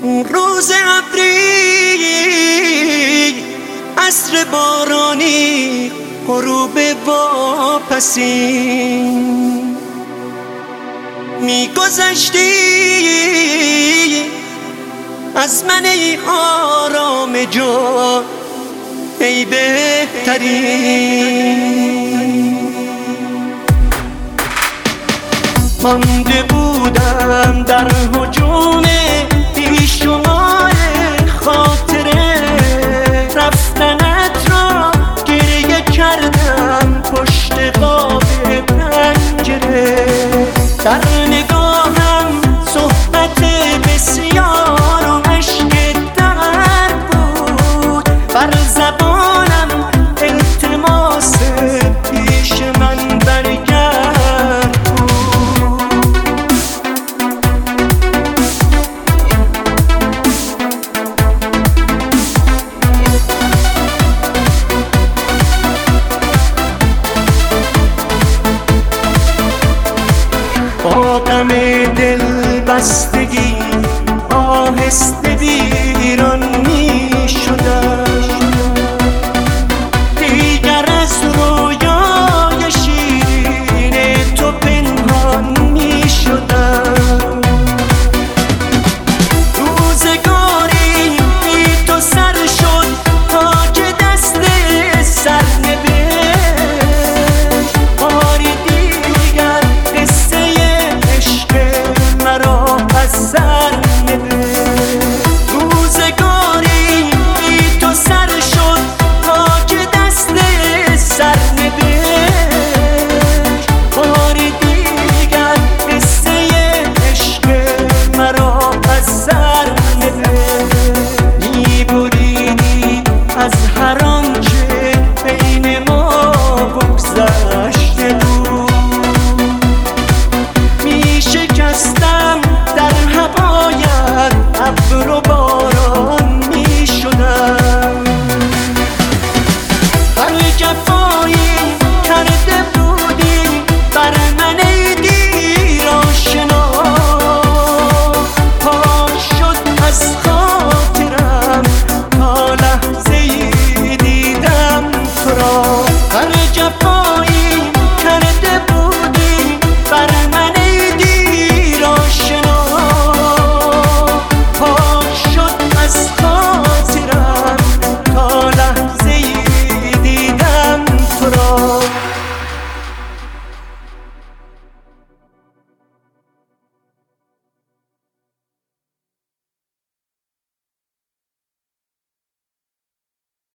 روز ابری، عصر بارانی، غروب واپسی، میگذشتی از من ای آرام جان، ای بهترین. مانده بودم در هجوم بیشمار خاطره، رفتنت را گریه کردم پشت قاب پنجره. در نگاهم صحبت بسیار و اشک درد بود، بر زبانم التماس پیش من برگرد بود. با غم دل بستگی آهسته بی